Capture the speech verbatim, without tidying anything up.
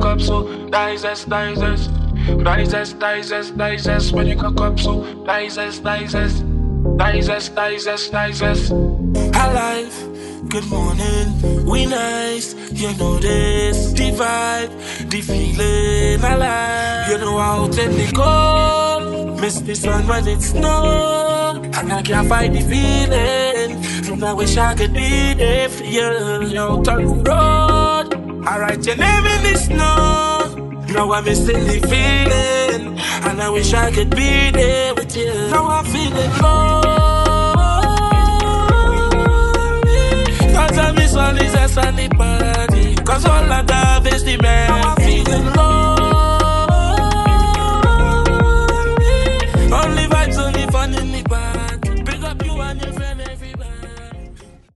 up, so digest, digest. Digest, digest, digest. When you cook up, so digest, digest. Digest, digest, digest. Alive, good morning, we nice. You know this, the vibe, the feeling alive. You know how technical. Miss this one when it's snow. And I can't fight the feeling. And I wish I could be there for you. Yo, turn the road. I write your name in the snow. Now I'm missing the feeling. And I wish I could be there with you. Now I'm feeling low. Cause I miss all this ass and the party. Cause all I have is the man.